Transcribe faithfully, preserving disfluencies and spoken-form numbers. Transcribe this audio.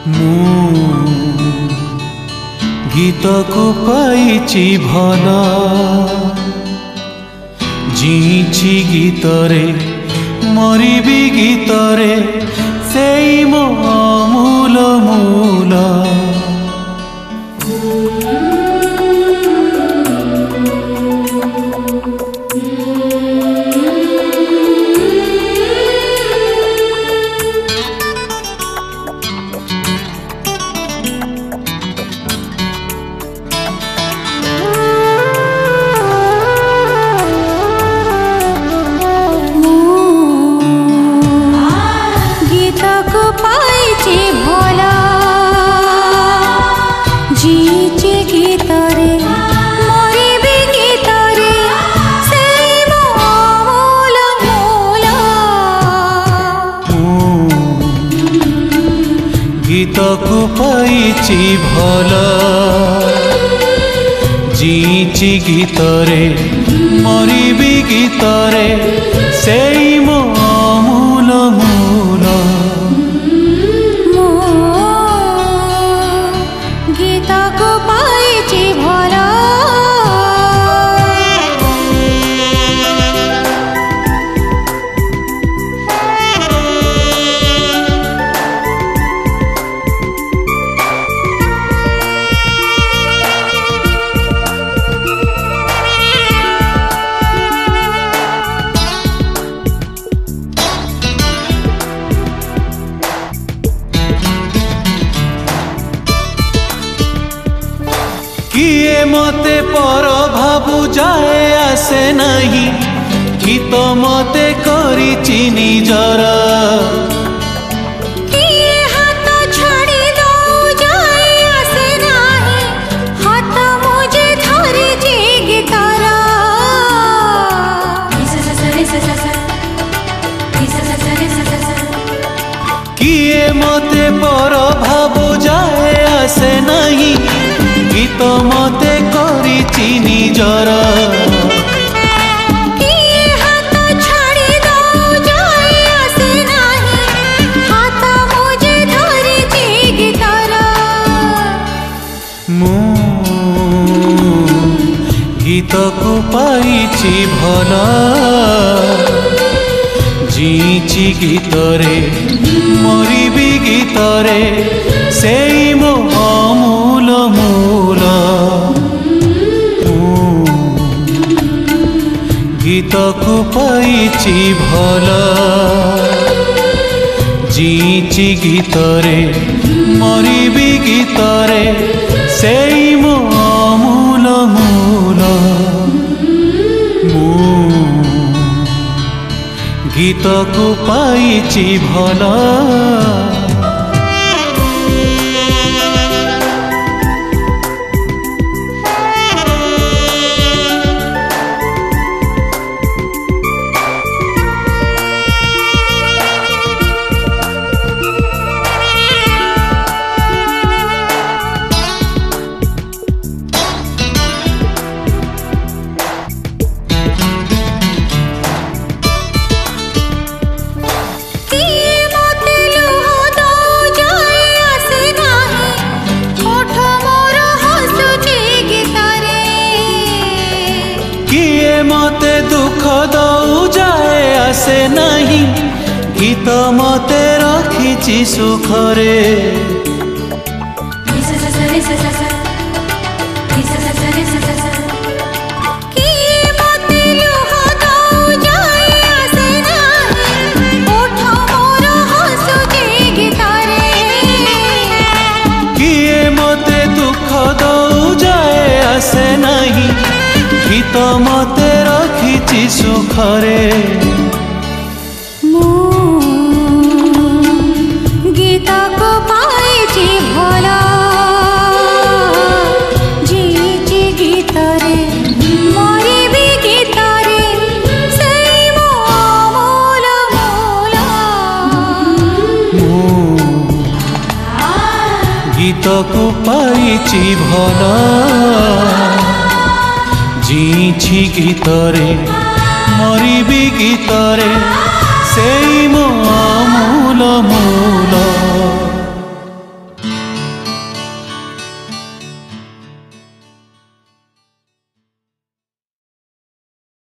गीत को पाइछि भला जीछि गीतरे मरिबी गीतरे सेई मो मूल मूल गीत को पाइछि भला जीछि गीतरे मरिबी गीतरे सेई मो मूल मूल गीत को पाइछि भला किए मते पर भाबु जाए आसे नहीं गीत मते करिछि निजर किए हाथ छाड़ी दो जाए आसे नहीं हाथ मुझे धरिछि गीतर किए मते पर भाबु जाए आसे नहीं गीत मते करिछि निजर किए हाथ छाड़ी दो जाए आसे नहीं हाथ मुझे धरिछि गीतर मु गीत को पाइछि भला जीछि गीतरे मरिबी गीतरे सेई मो मूल मूल गीत को पाइछि भला जीछि गीतरे मरिबी गीतरे सेई मो मूल मूल गीत को पाइछि भला मते दुख दौ जाए आसे नहीं गीत मते रखिछि सुखरे किए मते दुख दौ जाए आसे नहीं गीत मते रखिछि सुखरे गीत को पाइछि भला जीछि गीतरे मरिबी गीतरे सेई मो मूल मूल गीत को पाइछि भला जीछि गीतरे मरिबी गीतरे